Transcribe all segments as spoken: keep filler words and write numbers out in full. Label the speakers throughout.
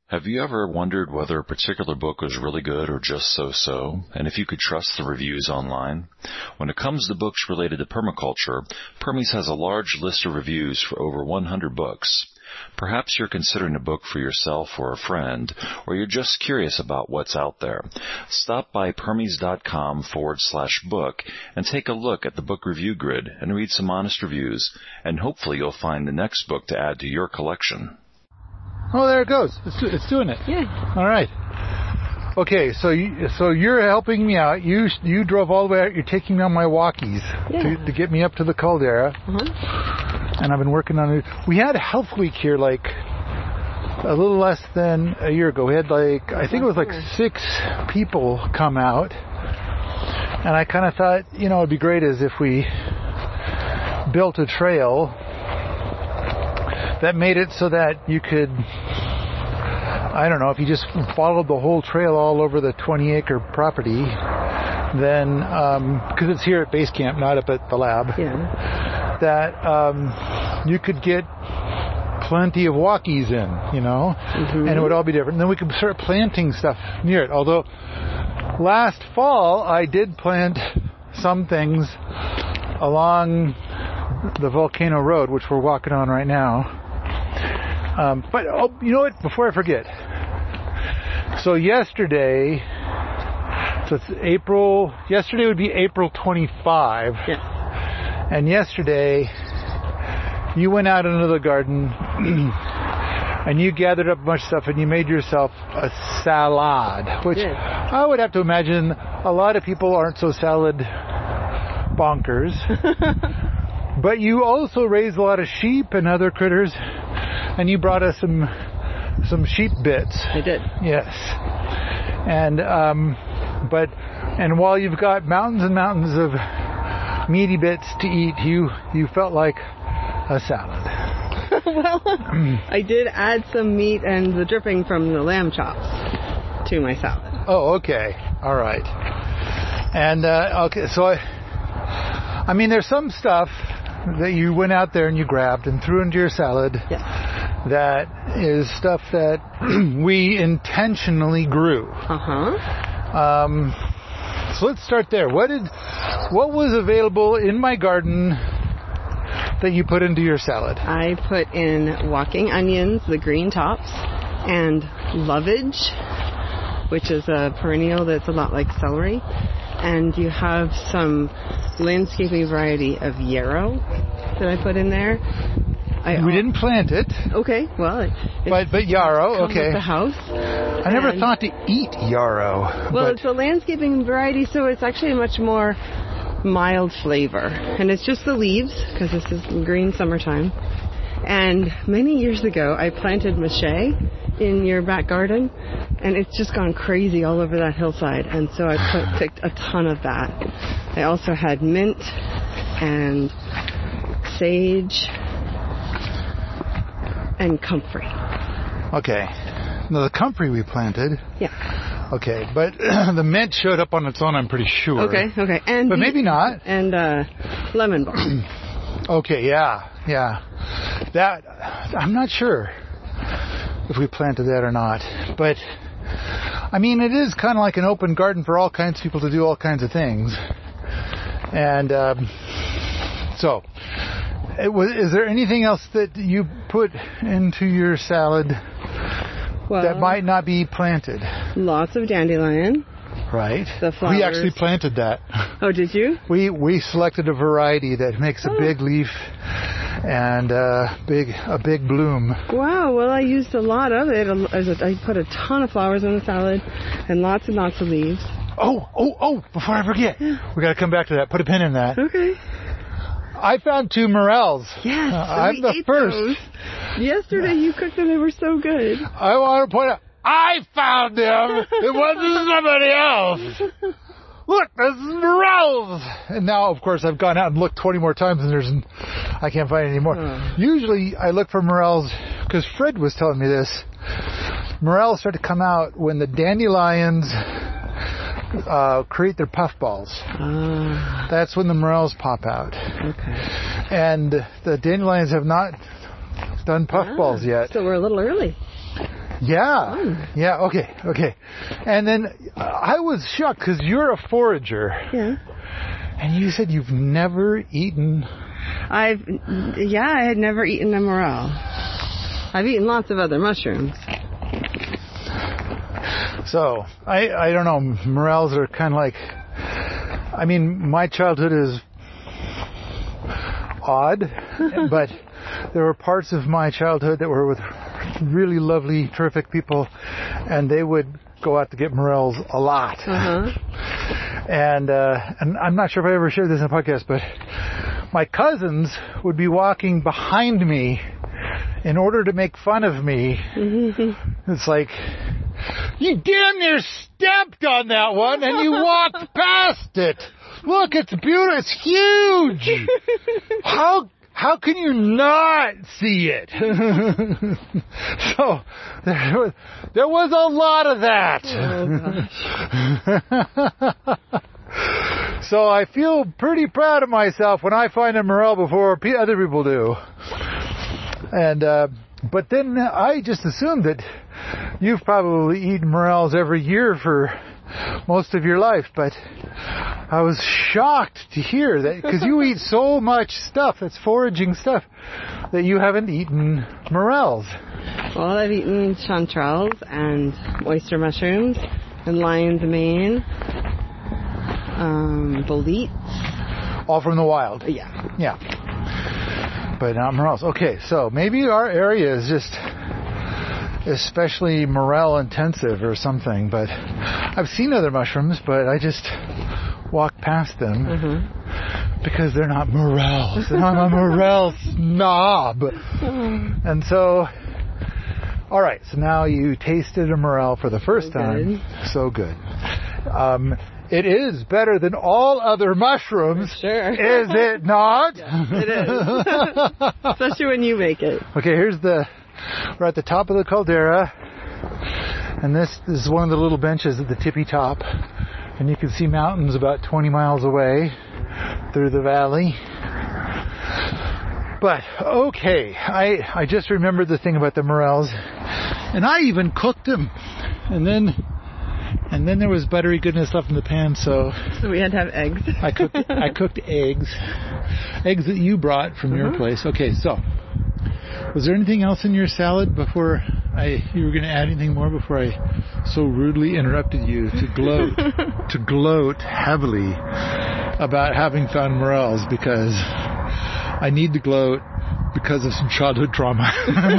Speaker 1: Have you ever wondered whether a particular book was really good or just so-so, and if you could trust the reviews online? When it comes to books related to permaculture, Permies has a large list of reviews for over one hundred books. Perhaps you're considering a book for yourself or a friend, or you're just curious about what's out there. Stop by Permies.com forward slash book and take a look at the book review grid and read some honest reviews, and hopefully you'll find the next book to add to your collection.
Speaker 2: Oh, there it goes. It's, it's doing it.
Speaker 3: Yeah.
Speaker 2: All right. Okay, so you, so you're helping me out. You you drove all the way out. You're taking me on my walkies
Speaker 3: yeah.
Speaker 2: to, to get me up to the caldera.
Speaker 3: Uh-huh.
Speaker 2: And I've been working on it. We had a health week here like a little less than a year ago. We had like, I think it was like six people come out. And I kind of thought, you know, it'd be great as if we built a trail that made it so that you could, I don't know, if you just followed the whole trail all over the twenty acre property, then, um, because it's here at base camp, not up at the lab,
Speaker 3: yeah.
Speaker 2: that um, you could get plenty of walkies in, you know,
Speaker 3: mm-hmm.
Speaker 2: and it would all be different. And then we could start planting stuff near it. Although last fall I did plant some things along the Volcano Road, which we're walking on right now. Um, but, oh, you know what? Before I forget. So yesterday, so it's April, yesterday would be April twenty-fifth.
Speaker 3: Yeah.
Speaker 2: And yesterday, you went out into the garden and you gathered up a bunch of stuff and you made yourself a salad, which
Speaker 3: yeah.
Speaker 2: I would have to imagine a lot of people aren't so salad bonkers. But you also raised a lot of sheep and other critters, and you brought us some some sheep bits.
Speaker 3: I did.
Speaker 2: Yes. And um, but and while you've got mountains and mountains of meaty bits to eat, you you felt like a salad.
Speaker 3: Well, I did add some meat and the dripping from the lamb chops to my salad.
Speaker 2: Oh, okay. All right. And uh, okay, so I I mean, there's some stuff that you went out there and you grabbed and threw into your salad.
Speaker 3: Yeah.
Speaker 2: That is stuff that we intentionally grew.
Speaker 3: Uh-huh.
Speaker 2: Um, so let's start there. What did, what was available in my garden that you put into your salad?
Speaker 3: I put in walking onions, the green tops, and lovage, which is a perennial that's a lot like celery. And you have some landscaping variety of yarrow that I put in there. I
Speaker 2: we didn't plant it.
Speaker 3: Okay, well, it,
Speaker 2: but but yarrow,
Speaker 3: come
Speaker 2: okay.
Speaker 3: With the house.
Speaker 2: I never
Speaker 3: and,
Speaker 2: thought to eat yarrow.
Speaker 3: Well,
Speaker 2: but
Speaker 3: it's a landscaping variety, so it's actually a much more mild flavor, and it's just the leaves because this is green summertime. And many years ago, I planted mache in your back garden, and it's just gone crazy all over that hillside, and so I put, picked a ton of that. I also had mint and sage and comfrey.
Speaker 2: Okay. Now the comfrey we planted.
Speaker 3: Yeah.
Speaker 2: Okay, but the mint showed up on its own, I'm pretty sure.
Speaker 3: Okay, okay. And
Speaker 2: but
Speaker 3: the,
Speaker 2: maybe not.
Speaker 3: And uh, lemon balm.
Speaker 2: Okay, yeah, yeah. That, I'm not sure if we planted that or not. But, I mean, it is kind of like an open garden for all kinds of people to do all kinds of things. And um, so, it was, is there anything else that you put into your salad
Speaker 3: well,
Speaker 2: that might not be planted?
Speaker 3: Lots of dandelion.
Speaker 2: Right.
Speaker 3: The flowers.
Speaker 2: We actually planted that.
Speaker 3: Oh, did you?
Speaker 2: We we selected a variety that makes a
Speaker 3: oh.
Speaker 2: big leaf and uh, big a big bloom.
Speaker 3: Wow. Well, I used a lot of it. I put a ton of flowers in the salad and lots and lots of leaves.
Speaker 2: Oh, oh, oh! Before I forget,
Speaker 3: yeah.
Speaker 2: we got to come back to that. Put a pin in that.
Speaker 3: Okay.
Speaker 2: I found two morels.
Speaker 3: Yes,
Speaker 2: uh, I'm the
Speaker 3: ate
Speaker 2: first.
Speaker 3: Those. Yesterday you cooked them. They were so good.
Speaker 2: I want to point out, I found them. It wasn't somebody else. Look, this is morels. And now, of course, I've gone out and looked twenty more times, and there's, I can't find any more.
Speaker 3: Oh.
Speaker 2: Usually, I look for morels because Fred was telling me this. Morels start to come out when the dandelions uh, create their puffballs.
Speaker 3: Uh,
Speaker 2: That's when the morels pop out.
Speaker 3: Okay.
Speaker 2: And the dandelions have not done puffballs
Speaker 3: ah,
Speaker 2: yet.
Speaker 3: So we're a little early.
Speaker 2: Yeah.
Speaker 3: Mm.
Speaker 2: Yeah. Okay. Okay. And then uh, I was shocked because you're a forager.
Speaker 3: Yeah.
Speaker 2: And you said you've never eaten.
Speaker 3: I've, yeah, I had never eaten a morel. I've eaten lots of other mushrooms.
Speaker 2: So, I, I don't know, morels are kind of like, I mean, my childhood is odd, but there were parts of my childhood that were with really lovely, terrific people, and they would go out to get morels a lot.
Speaker 3: Uh-huh.
Speaker 2: And, uh, and I'm not sure if I ever shared this in a podcast, but my cousins would be walking behind me in order to make fun of me. Mm-hmm. It's like, you damn near stepped on that one and you walked past it. Look, it's beautiful. It's huge. How how can you not see it? So there was, there was a lot of that.
Speaker 3: Oh,
Speaker 2: gosh. So I feel pretty proud of myself when I find a morel before other people do. And uh, but then I just assumed that you've probably eaten morels every year for most of your life, but I was shocked to hear that, because you eat so much stuff, that's foraging stuff, that you haven't eaten morels.
Speaker 3: Well, I've eaten chanterelles and oyster mushrooms and lion's mane, um, boletes.
Speaker 2: All from the wild.
Speaker 3: Yeah.
Speaker 2: Yeah. But not morels. Okay, so maybe our area is just especially morel intensive or something, but I've seen other mushrooms, but I just walk past them mm-hmm. because they're not morels, and I'm a morel snob. And so, all right, so now you tasted a morel for the first
Speaker 3: so
Speaker 2: time.
Speaker 3: Good.
Speaker 2: So good. Um, it is better than all other mushrooms.
Speaker 3: Sure.
Speaker 2: Is it not?
Speaker 3: Yes, it is. Especially when you make it.
Speaker 2: Okay, here's the, we're at the top of the caldera, and this, this is one of the little benches at the tippy top, and you can see mountains about twenty miles away through the valley. But, okay, I, I just remembered the thing about the morels, and I even cooked them, and then And then there was buttery goodness left in the pan, so...
Speaker 3: So we had to have eggs.
Speaker 2: I cooked I cooked eggs. Eggs that you brought from uh-huh. your place. Okay, so... Was there anything else in your salad before I... You were going to add anything more before I so rudely interrupted you to gloat, to gloat heavily about having found morels, because I need to gloat because of some childhood trauma.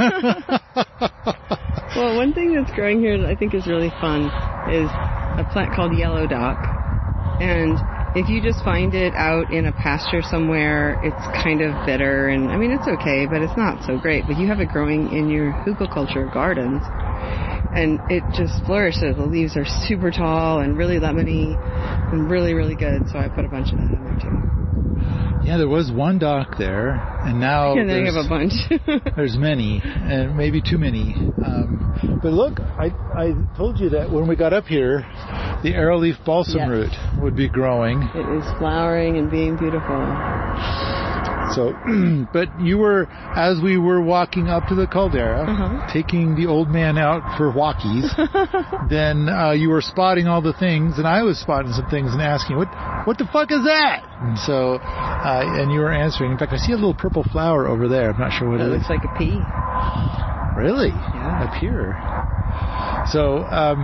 Speaker 3: Well, one thing that's growing here that I think is really fun is a plant called yellow dock. And if you just find it out in a pasture somewhere, it's kind of bitter. And I mean, it's okay, but it's not so great. But you have it growing in your hugelkultur gardens, and it just flourishes. The leaves are super tall and really lemony and really, really good. So I put a bunch of that in there too.
Speaker 2: Yeah, there was one dock there, and now
Speaker 3: and then you have a bunch.
Speaker 2: There's many, and maybe too many. Um, but look, I I told you that when we got up here, the arrowleaf balsam yes. root would be growing.
Speaker 3: It is flowering and being beautiful.
Speaker 2: So, but you were, as we were walking up to the caldera, uh-huh. taking the old man out for walkies, then uh, you were spotting all the things, and I was spotting some things and asking, what what the fuck is that? And so, uh, and you were answering. In fact, I see a little purple flower over there. I'm not sure what
Speaker 3: it,
Speaker 2: it
Speaker 3: is. It looks like a pea.
Speaker 2: Really?
Speaker 3: Yeah.
Speaker 2: Up here. So, um,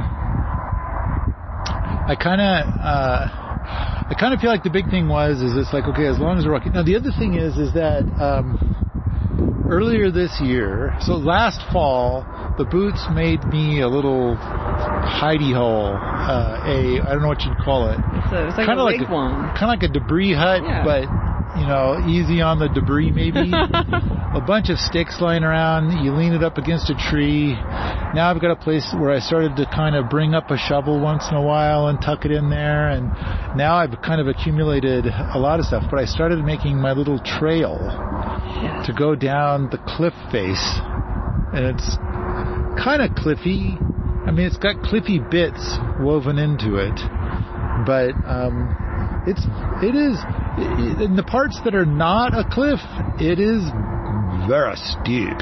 Speaker 2: I kind of... Uh, I kind of feel like the big thing was, is it's like, okay, as long as we're walking. Now, the other thing is, is that um, earlier this year, so last fall, the boots made me a little hidey hole, uh, a, I don't know what you'd call it.
Speaker 3: So it was like
Speaker 2: kinda
Speaker 3: a
Speaker 2: like
Speaker 3: wigwam.
Speaker 2: Kind of like a debris hut,
Speaker 3: yeah.
Speaker 2: but, you know, easy on the debris maybe. A bunch of sticks lying around. You lean it up against a tree. Now I've got a place where I started to kind of bring up a shovel once in a while and tuck it in there. And now I've kind of accumulated a lot of stuff. But I started making my little trail yeah. to go down the cliff face. And it's kind of cliffy. I mean, it's got cliffy bits woven into it. But um, it's, it is, in the parts that are not a cliff, it is very steep.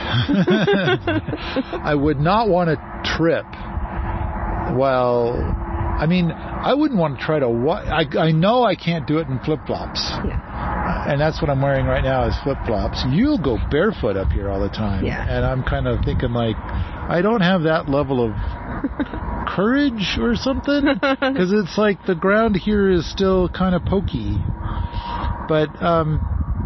Speaker 2: I would not want to trip. Well, I mean, I wouldn't want to try to. Wa- I I know I can't do it in flip flops.
Speaker 3: Yeah.
Speaker 2: And that's what I'm wearing right now is flip flops. You'll go barefoot up here all the time.
Speaker 3: Yeah.
Speaker 2: And I'm kind of thinking like, I don't have that level of courage or something, because it's like the ground here is still kind of pokey. But um,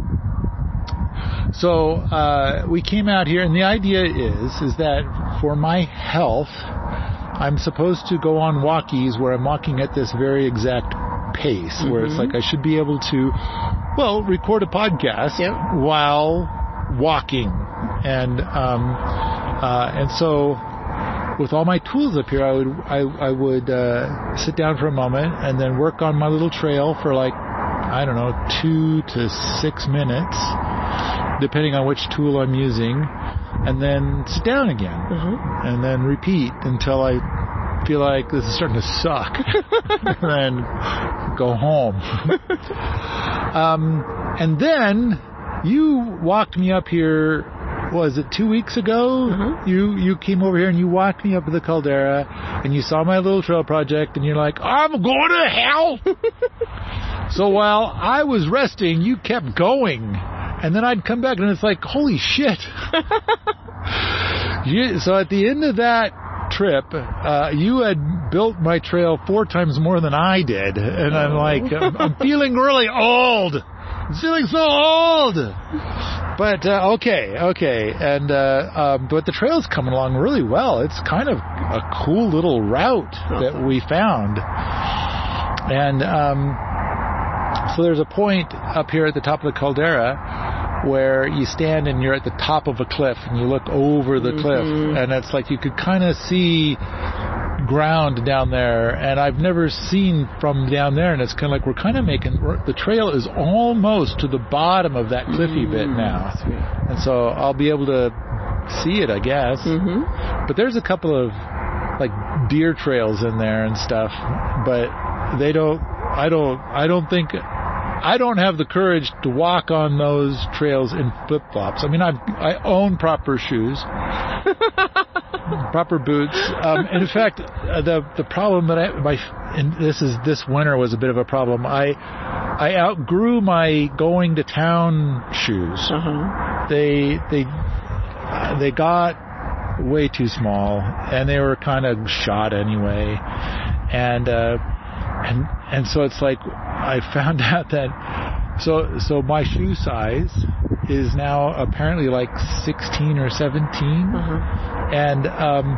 Speaker 2: so uh, we came out here, and the idea is is that for my health, I'm supposed to go on walkies where I'm walking at this very exact pace, mm-hmm. where it's like I should be able to, well, record a podcast
Speaker 3: yep.
Speaker 2: while walking, and um, uh, and so. With all my tools up here, I would I, I would uh, sit down for a moment and then work on my little trail for like, I don't know, two to six minutes, depending on which tool I'm using, and then sit down again,
Speaker 3: mm-hmm.
Speaker 2: and then repeat until I feel like this is starting to suck, and then go home. um, and then you walked me up here. Was it two weeks ago?
Speaker 3: Mm-hmm.
Speaker 2: You you came over here and you walked me up to the caldera and you saw my little trail project and you're like, I'm going to hell. So while I was resting, you kept going, and then I'd come back and it's like, holy shit. you, so at the end of that trip, uh, you had built my trail four times more than I did, and I'm like, I'm, I'm feeling really old. I'm feeling so old. But, uh, okay, okay. And, uh, um, but the trail's coming along really well. It's kind of a cool little route that we found. And, um, so there's a point up here at the top of the caldera where you stand and you're at the top of a cliff and you look over the mm-hmm. cliff, and it's like you could kind of see ground down there, and I've never seen from down there, and it's kind of like we're kind of making we're, the trail is almost to the bottom of that cliffy mm-hmm. bit now, and so I'll be able to see it, I guess.
Speaker 3: Mm-hmm.
Speaker 2: But there's a couple of like deer trails in there and stuff, but they don't I don't I don't think I don't have the courage to walk on those trails in flip-flops. I mean, I I own proper shoes, proper boots. Um, and in fact, uh, the the problem that I my and this is this winter was a bit of a problem. I I outgrew my going to town shoes.
Speaker 3: Uh-huh.
Speaker 2: They they uh, they got way too small, and they were kind of shot anyway, and. Uh, And and so it's like I found out that so so my shoe size is now apparently like sixteen or seventeen,
Speaker 3: uh-huh.
Speaker 2: and um,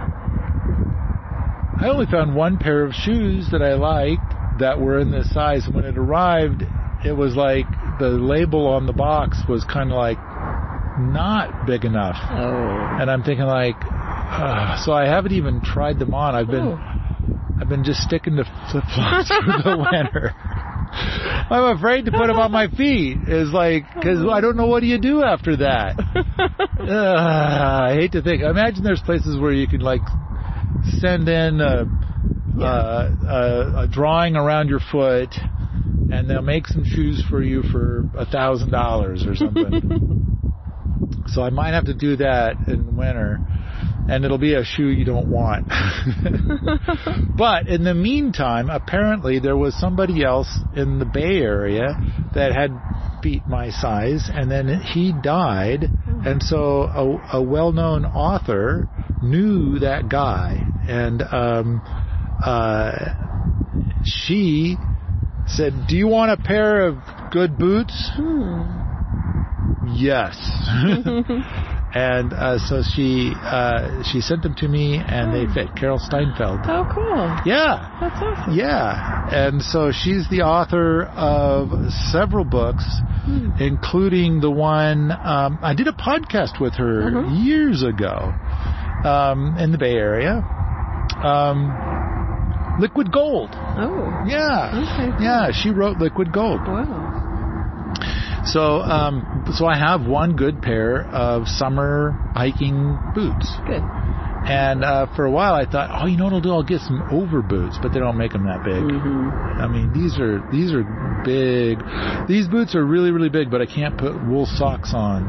Speaker 2: I only found one pair of shoes that I liked that were in this size. When it arrived, it was like the label on the box was kind of like not big enough,
Speaker 3: oh.
Speaker 2: and I'm thinking like, uh, so I haven't even tried them on. I've been.
Speaker 3: Oh.
Speaker 2: I've been just sticking to flip-flops for the winter. I'm afraid to put them on my feet. It's like, because I don't know what do you do after that. uh, I hate to think. Imagine there's places where you can like send in a,
Speaker 3: yeah.
Speaker 2: uh, a, a drawing around your foot, and they'll make some shoes for you for a thousand dollars or something. So I might have to do that in winter. And it'll be a shoe you don't want. But in the meantime, apparently there was somebody else in the Bay Area that had feet my size, and then he died. And so a, a well-known author knew that guy, and um, uh, she said, "Do you want a pair of good boots?"
Speaker 3: Hmm.
Speaker 2: Yes. And uh, so she uh, she sent them to me, and they fit. Carol Steinfeld.
Speaker 3: Oh, cool.
Speaker 2: Yeah.
Speaker 3: That's awesome.
Speaker 2: Yeah. And so she's the author of several books, hmm. including the one, um, I did a podcast with her uh-huh. years ago um, in the Bay Area. Um, Liquid Gold.
Speaker 3: Oh.
Speaker 2: Yeah.
Speaker 3: Okay.
Speaker 2: Yeah, she wrote Liquid Gold.
Speaker 3: Wow.
Speaker 2: So, um, so I have one good pair of summer hiking boots.
Speaker 3: Good.
Speaker 2: And uh, for a while I thought, oh, you know what I'll do? I'll get some over boots, but they don't make them that big.
Speaker 3: Mm-hmm.
Speaker 2: I mean, these are these are big. These boots are really, really big, but I can't put wool socks on.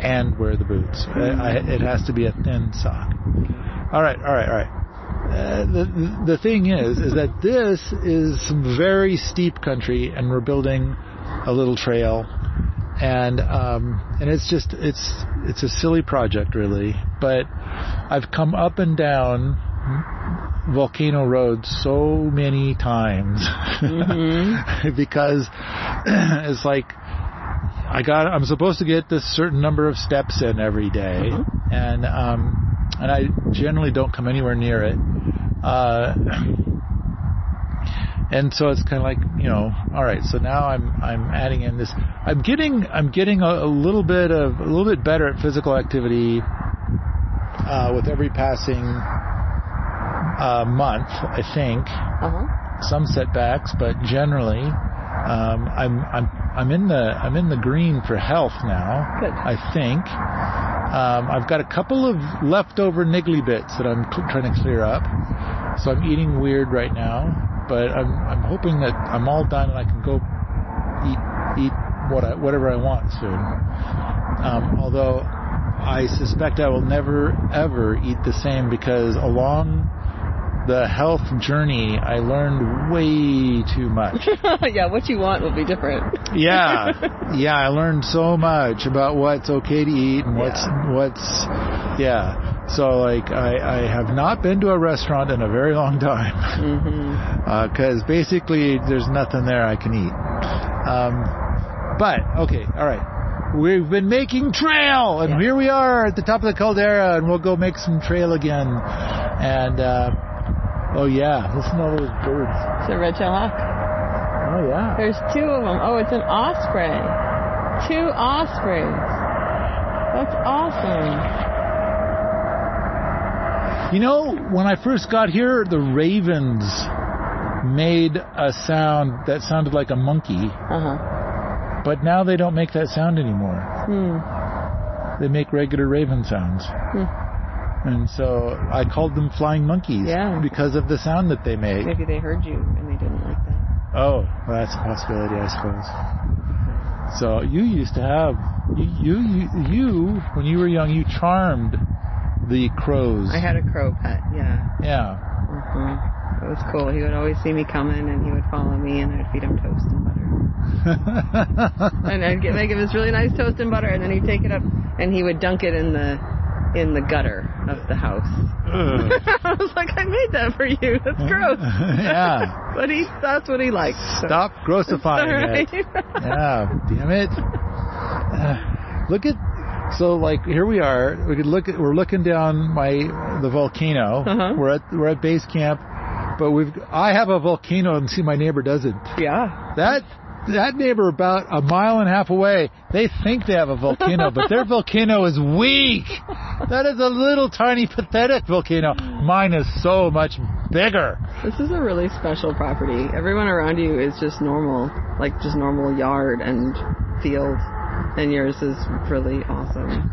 Speaker 2: and wear the boots. I, I, it has to be a thin sock. All right, all right, all right. Uh, the the thing is, is that this is some very steep country, and we're building a little trail, and um, and it's just it's it's a silly project, really. But I've come up and down Volcano Road so many times mm-hmm. because it's like I got I'm supposed to get this certain number of steps in every day, mm-hmm. and um, and I generally don't come anywhere near it. Uh, and so it's kind of like, you know, all right. So now I'm I'm adding in this. I'm getting I'm getting a, a little bit of a little bit better at physical activity uh, with every passing uh, month, I think. Uh-huh. Some setbacks, but generally, um, I'm I'm I'm in the I'm in the green for health now.
Speaker 3: Good.
Speaker 2: I think. Um, I've got a couple of leftover niggly bits that I'm cl- trying to clear up. So I'm eating weird right now, but I'm I'm hoping that I'm all done and I can go eat eat what I, whatever I want soon. Um, although I suspect I will never ever eat the same, because along the health journey I learned way too much.
Speaker 3: Yeah, what you want will be different.
Speaker 2: yeah, yeah, I learned so much about what's okay to eat and what's yeah. what's yeah. So, like, I, I have not been to a restaurant in a very long time. Because mm-hmm. uh, basically there's nothing there I can eat. Um, but, okay, all right. We've been making trail, and yeah. here we are at the top of the caldera, and we'll go make some trail again. And, uh, oh, yeah, listen to all those birds.
Speaker 3: It's a red-tailed hawk.
Speaker 2: Oh, yeah.
Speaker 3: There's two of them. Oh, it's an osprey. Two ospreys. That's awesome.
Speaker 2: You know, when I first got here, the ravens made a sound that sounded like a monkey. Uh-huh. But now they don't make that sound anymore. Hmm. They make regular raven sounds. Hmm. And so I called them flying monkeys
Speaker 3: yeah.
Speaker 2: because of the sound that they make.
Speaker 3: Maybe they heard you and they didn't like that.
Speaker 2: Oh, well, that's a possibility, I suppose. So you used to have, you, you, you, when you were young, you charmed the crows.
Speaker 3: I had a crow pet, yeah.
Speaker 2: Yeah.
Speaker 3: Mm-hmm. It was cool. He would always see me coming, and he would follow me, and I'd feed him toast and butter. And I'd get, make him this really nice toast and butter, and then he'd take it up, and he would dunk it in the in the gutter of the house. I was like, I made that for you. That's gross.
Speaker 2: Yeah.
Speaker 3: But he that's what he likes. So.
Speaker 2: Stop grossifying
Speaker 3: right.
Speaker 2: it. Yeah. Damn it. Uh, look at. So, like, here we are. We could look at. We're looking down my the volcano. Uh-huh. We're at we're at base camp, but we've. I have a volcano, and see, my neighbor doesn't.
Speaker 3: Yeah.
Speaker 2: That that neighbor about a mile and a half away. They think they have a volcano, but their volcano is weak. That is a little tiny pathetic volcano. Mine is so much bigger.
Speaker 3: This is a really special property. Everyone around you is just normal, like just normal yard and field. And yours is really awesome.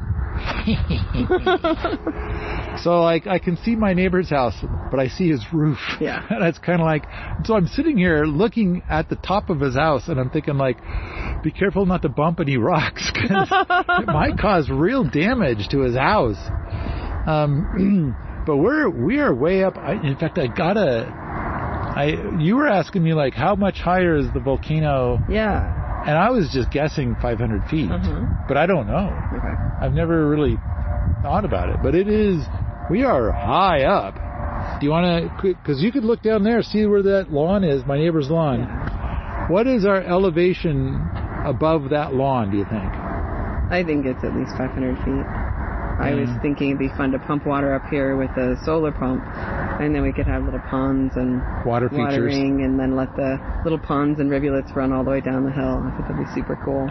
Speaker 2: So, like, I can see my neighbor's house, but I see his roof.
Speaker 3: Yeah.
Speaker 2: And it's kind of like, so I'm sitting here looking at the top of his house, and I'm thinking, like, be careful not to bump any rocks, because it might cause real damage to his house. Um, but we're we are way up. I, in fact, I gotta. I you were asking me, like, how much higher is the volcano?
Speaker 3: Yeah.
Speaker 2: And I was just guessing five hundred feet, uh-huh. but I don't know.
Speaker 3: Okay.
Speaker 2: I've never really thought about it, but it is, we are high up. Do you want to, because you could look down there, see where that lawn is, my neighbor's lawn.
Speaker 3: Yeah.
Speaker 2: What is our elevation above that lawn, do you think?
Speaker 3: I think it's at least five hundred feet. I was thinking it'd be fun to pump water up here with a solar pump, and then we could have little ponds and
Speaker 2: water features,
Speaker 3: watering, and then let the little ponds and rivulets run all the way down the hill. I think that'd be super cool.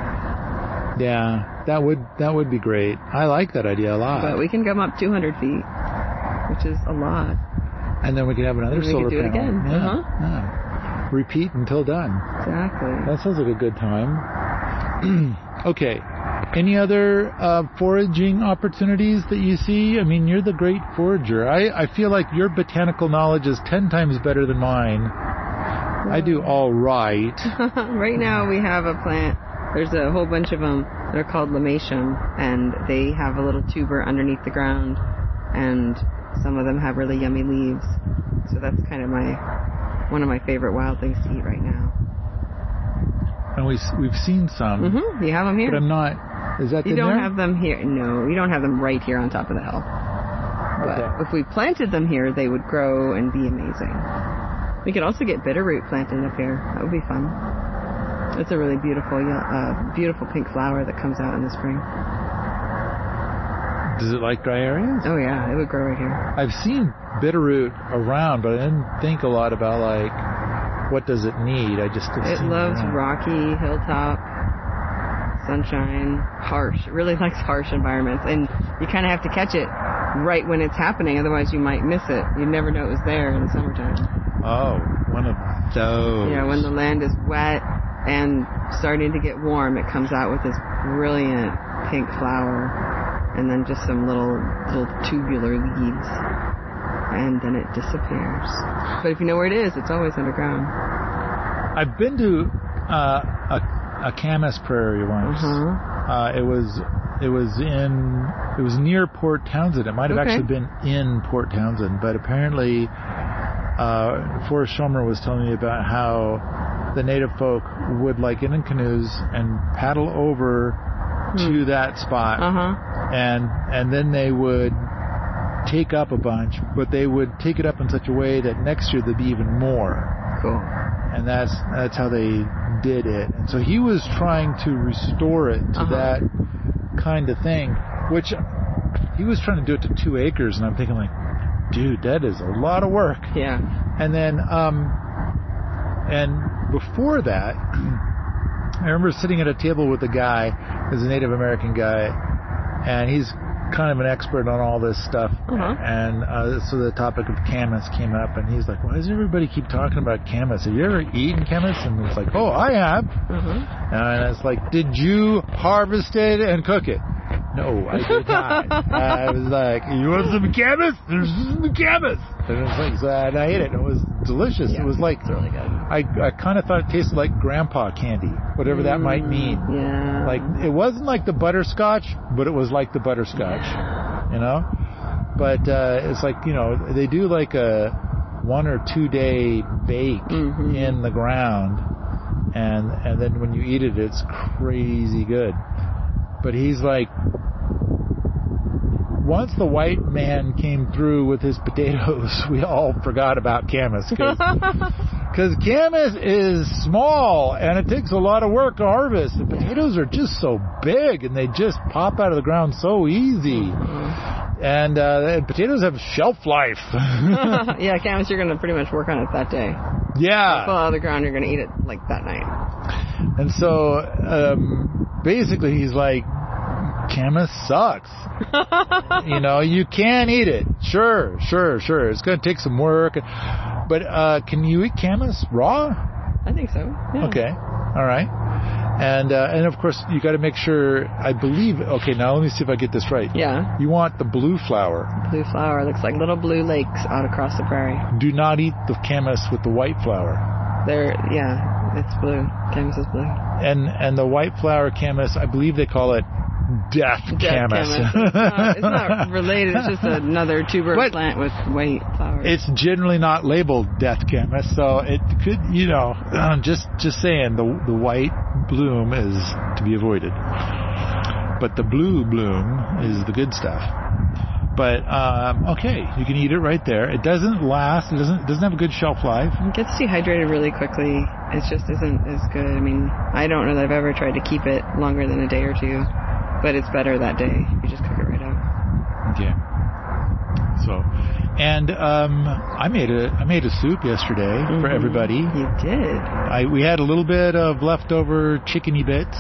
Speaker 2: Yeah, that would that would be great. I like that idea a lot.
Speaker 3: But we can come up two hundred feet, which is a lot.
Speaker 2: And then we can have another
Speaker 3: and we
Speaker 2: solar
Speaker 3: could do
Speaker 2: panel.
Speaker 3: it again.
Speaker 2: Yeah,
Speaker 3: uh-huh.
Speaker 2: yeah. Repeat until done.
Speaker 3: Exactly.
Speaker 2: That sounds like a good time. Okay. Any other uh, foraging opportunities that you see? I mean, you're the great forager. I, I feel like your botanical knowledge is ten times better than mine. I do all right.
Speaker 3: Right now we have a plant. There's a whole bunch of them They're called limatium, and they have a little tuber underneath the ground, and some of them have really yummy leaves. So that's kind of my one of my favorite wild things to eat right now.
Speaker 2: And we we've seen some.
Speaker 3: Mm-hmm. You have them here.
Speaker 2: But I'm not. Is that
Speaker 3: You
Speaker 2: in
Speaker 3: don't
Speaker 2: there?
Speaker 3: have them here. No, you don't have them right here on top of the hill. But
Speaker 2: Okay.
Speaker 3: if we planted them here, they would grow and be amazing. We could also get bitterroot planted up here. That would be fun. It's a really beautiful, uh, beautiful pink flower that comes out in the spring.
Speaker 2: Does it like dry areas?
Speaker 3: Oh yeah, it would grow right here.
Speaker 2: I've seen bitterroot around, but I didn't think a lot about like what does it need. I just
Speaker 3: It
Speaker 2: assumed
Speaker 3: loves
Speaker 2: around.
Speaker 3: rocky, hilltop, sunshine, harsh. It really likes harsh environments, and you kind of have to catch it right when it's happening, otherwise you might miss it. You'd never know it was there in the summertime.
Speaker 2: Oh, one of those.
Speaker 3: Yeah, when the land is wet and starting to get warm, it comes out with this brilliant pink flower, and then just some little little tubular leaves, and then it disappears. But if you know where it is, it's always underground.
Speaker 2: I've been to uh, a, a camas prairie once.
Speaker 3: Uh-huh.
Speaker 2: Uh, it was it was in it was near Port Townsend. It might have
Speaker 3: Okay.
Speaker 2: actually been in Port Townsend, but apparently uh, Forrest Schomer was telling me about how the native folk would like get in canoes and paddle over to that spot,
Speaker 3: Uh-huh.
Speaker 2: and and then they would take up a bunch, but they would take it up in such a way that next year there'd be even more.
Speaker 3: Cool.
Speaker 2: And that's that's how they did it. And so he was trying to restore it to
Speaker 3: Uh-huh.
Speaker 2: that kind of thing, which he was trying to do it to two acres, and I'm thinking like, dude, that is a lot of work.
Speaker 3: Yeah.
Speaker 2: And then, um, and before that, I remember sitting at a table with a guy, who's a Native American guy, and he's kind of an expert on all this stuff.
Speaker 3: Uh-huh.
Speaker 2: And uh, so the topic of camas came up, and he's like, why does everybody keep talking about camas? Have you ever eaten camas? And it's like, oh, I have.
Speaker 3: Uh-huh.
Speaker 2: And it's like, did you harvest it and cook it? No, I did not. I was like, you want some camas? There's some camas. And it's like, so I ate it, and it was delicious.
Speaker 3: Yeah,
Speaker 2: it was like,
Speaker 3: it's really good.
Speaker 2: I, I kind of thought it tasted like grandpa candy, whatever that might mean.
Speaker 3: Yeah.
Speaker 2: Like, it wasn't like the butterscotch, but it was like the butterscotch, you know? But uh, it's like, you know, they do like a one or two day bake
Speaker 3: Mhm.
Speaker 2: in the ground, and and then when you eat it, it's crazy good. But he's like, once the white man came through with his potatoes, we all forgot about camas. Because camas is small, and it takes a lot of work to harvest. The potatoes are just so big, and they just pop out of the ground so easy. And, uh, and potatoes have shelf life.
Speaker 3: Yeah, camas, you're going to pretty much work on it that day.
Speaker 2: Yeah.
Speaker 3: Fall out of the ground, you're going to eat it like that night.
Speaker 2: And so, um, basically, he's like, camas sucks. You know, you can eat it. Sure, sure, sure. It's going to take some work. But uh, can you eat camas raw?
Speaker 3: I think so. Yeah.
Speaker 2: Okay. All right. And, uh, and of course, you got to make sure, I believe, okay, now let me see if I get this right.
Speaker 3: Yeah.
Speaker 2: You want the blue flower.
Speaker 3: Blue flower looks like little blue lakes out across the prairie.
Speaker 2: Do not eat the camas with the white flower.
Speaker 3: They're, yeah, it's blue. Camas is blue.
Speaker 2: And and the white flower camas, I believe they call it death,
Speaker 3: Death
Speaker 2: camas.
Speaker 3: camas. It's not, it's not related. It's just another tuber
Speaker 2: But
Speaker 3: plant with white flowers.
Speaker 2: It's generally not labeled death camas, so it could, you know, just just saying the the white bloom is to be avoided, but the blue bloom is the good stuff. But um, okay, you can eat it right there. It doesn't last. It doesn't it doesn't have a good shelf life.
Speaker 3: It gets dehydrated really quickly. It just isn't as good. I mean, I don't know that I've ever tried to keep it longer than a day or two, but it's better that day. You just cook it right out.
Speaker 2: Okay. So, and um, I made a I made a soup yesterday
Speaker 3: Mm-hmm.
Speaker 2: for everybody.
Speaker 3: You did.
Speaker 2: I we had a little bit of leftover chickeny bits,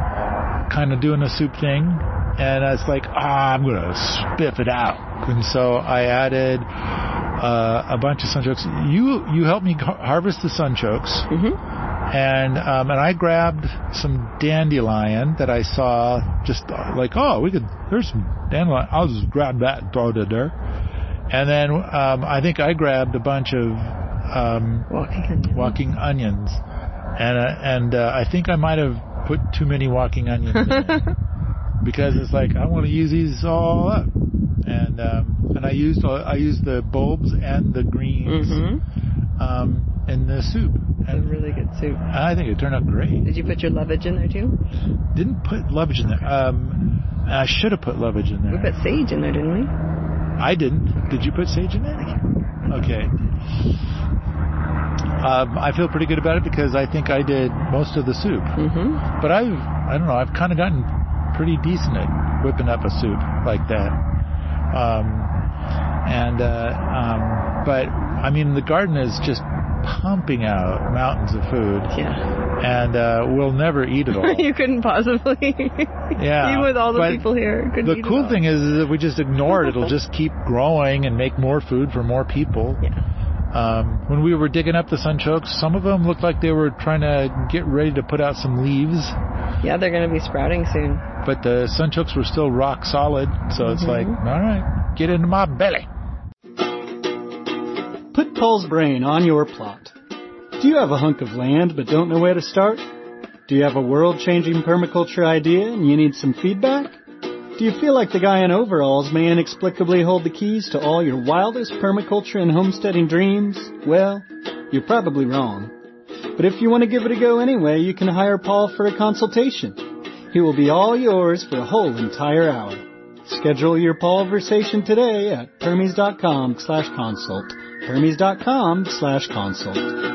Speaker 2: kind of doing a soup thing, and I was like, ah, I'm gonna spiff it out. And so I added uh, a bunch of sunchokes. You you helped me har- harvest the sunchokes.
Speaker 3: Mm-hmm.
Speaker 2: And um, and I grabbed some dandelion that I saw, just like, oh, we could, there's some dandelion. I'll just grab that and throw it in there. And then um, I think I grabbed a bunch of um,
Speaker 3: Walking onions.
Speaker 2: walking onions. And uh, and uh, I think I might have put too many walking onions in it. Because it's like, I want to use these all up. And um, and I used I used the bulbs and the greens mm-hmm. um, in the soup.
Speaker 3: It's a really good soup.
Speaker 2: I think it turned out great.
Speaker 3: Did you put your lovage in there too?
Speaker 2: Didn't put lovage in there. Um, I should have put lovage in there.
Speaker 3: We put sage in there, didn't we?
Speaker 2: I didn't. Did you put sage in there? Okay. Um, I feel pretty good about it because I think I did most of the soup. Mm-hmm. But I've, I don't know, I've kind of gotten pretty decent at whipping up a soup like that. Um, and, uh, um, but, I mean, the garden is just pumping out mountains of food.
Speaker 3: Yeah.
Speaker 2: And, uh, we'll never eat it all.
Speaker 3: You couldn't possibly.
Speaker 2: Yeah.
Speaker 3: Even with all the
Speaker 2: but
Speaker 3: people here. Couldn't
Speaker 2: the
Speaker 3: eat
Speaker 2: cool
Speaker 3: it all.
Speaker 2: thing is, is if we just ignore it, it'll just keep growing and make more food for more people.
Speaker 3: Yeah.
Speaker 2: Um, when we were digging up the sunchokes, some of them looked like they were trying to get ready to put out some leaves.
Speaker 3: Yeah, they're going to be sprouting soon.
Speaker 2: But the sunchokes were still rock solid, so mm-hmm. it's like, all right, get into my belly.
Speaker 4: Put Paul's brain on your plot. Do you have a hunk of land but don't know where to start? Do you have a world-changing permaculture idea and you need some feedback? Do you feel like the guy in overalls may inexplicably hold the keys to all your wildest permaculture and homesteading dreams? Well, you're probably wrong. But if you want to give it a go anyway, you can hire Paul for a consultation. He will be all yours for a whole entire hour. Schedule your Paulversation today at Permies.com slash consult. Permies.com slash consult.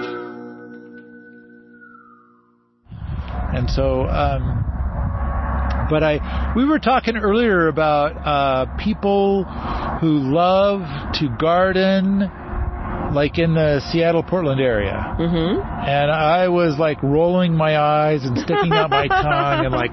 Speaker 2: And so, um... But I, we were talking earlier about uh, people who love to garden, like in the Seattle, Portland area. Mm-hmm. And I was like rolling my eyes and sticking out my tongue and like,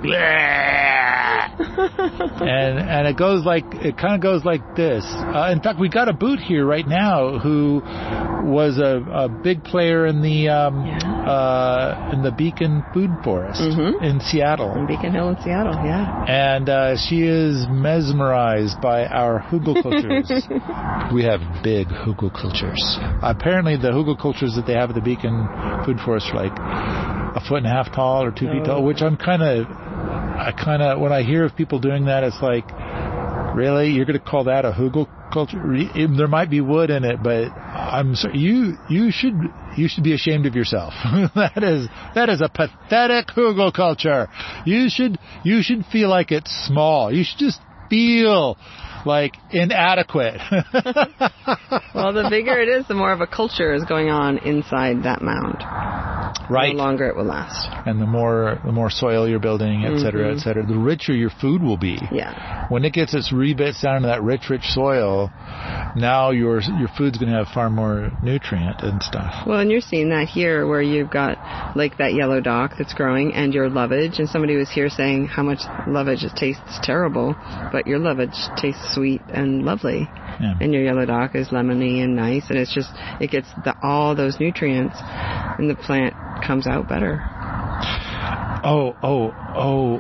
Speaker 2: and and it goes like it kind of goes like this. Uh, in fact, we got a boot here right now who was a, a big player in the um, yeah. uh, in the Beacon Food Forest mm-hmm. in Seattle.
Speaker 3: In Beacon Hill in Seattle, yeah.
Speaker 2: And uh, she is mesmerized by our hugelkulturs. We have big hugelkulturs. Apparently, the hugelkulturs that they have at the Beacon Food Forest are like a foot and a half tall or two oh. feet tall, which I'm kind of, I kind of, when I hear of people doing that, it's like, really? You're going to call that a hugelkultur? There might be wood in it, but I'm sorry, you you should you should be ashamed of yourself. that is that is a pathetic hugelkultur. You should you should feel like it's small. You should just feel like inadequate.
Speaker 3: Well, the bigger it is, the more of a culture is going on inside that mound.
Speaker 2: Right.
Speaker 3: The longer it will last.
Speaker 2: And the more the more soil you're building, et cetera, mm-hmm. et cetera, the richer your food will be.
Speaker 3: Yeah.
Speaker 2: When it gets its rebits down into that rich, rich soil, now your your food's going to have far more nutrient and stuff.
Speaker 3: Well, and you're seeing that here where you've got like that yellow dock that's growing and your lovage. And somebody was here saying how much lovage it tastes terrible, but your lovage tastes sweet and lovely. Yeah. And your yellow dock is lemony and nice. And it's just, it gets the, all those nutrients and the plant comes out better.
Speaker 2: Oh, oh, oh,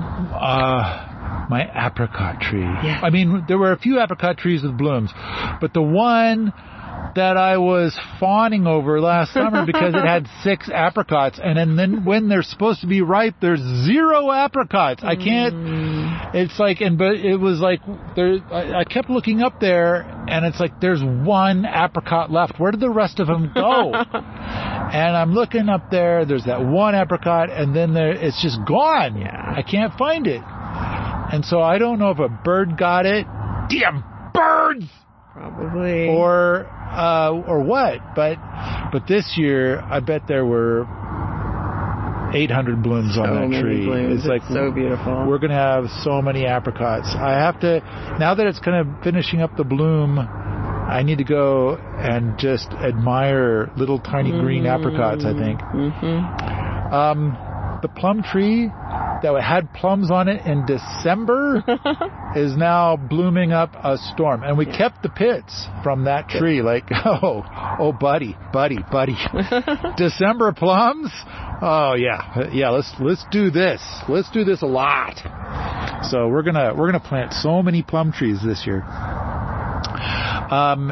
Speaker 2: uh, my apricot tree.
Speaker 3: Yeah.
Speaker 2: I mean, there were a few apricot trees with blooms, but the one that I was fawning over last summer because it had six apricots, and then, then when they're supposed to be ripe, there's zero apricots. I can't, mm. it's like, and but it was like, there. I, I kept looking up there, and it's like, there's one apricot left. Where did the rest of them go? And I'm looking up there, there's that one apricot, and then there, it's just gone.
Speaker 3: Yeah.
Speaker 2: I can't find it. And so I don't know if a bird got it. Damn birds!
Speaker 3: Probably.
Speaker 2: Or, uh, or what? But, but this year, I bet there were eight hundred blooms
Speaker 3: so
Speaker 2: on that tree.
Speaker 3: Blooms.
Speaker 2: It's like,
Speaker 3: it's so beautiful.
Speaker 2: We're going to have so many apricots. I have to, now that it's kind of finishing up the bloom, I need to go and just admire little tiny mm-hmm. green apricots, I think.
Speaker 3: Mm-hmm.
Speaker 2: Um, the plum tree that had plums on it in December is now blooming up a storm. And we yeah. kept the pits from that tree. Like, oh, oh, buddy, buddy, buddy. December plums? Oh, yeah. Yeah, let's let's do this. Let's do this a lot. So we're gonna we're gonna plant so many plum trees this year. Um,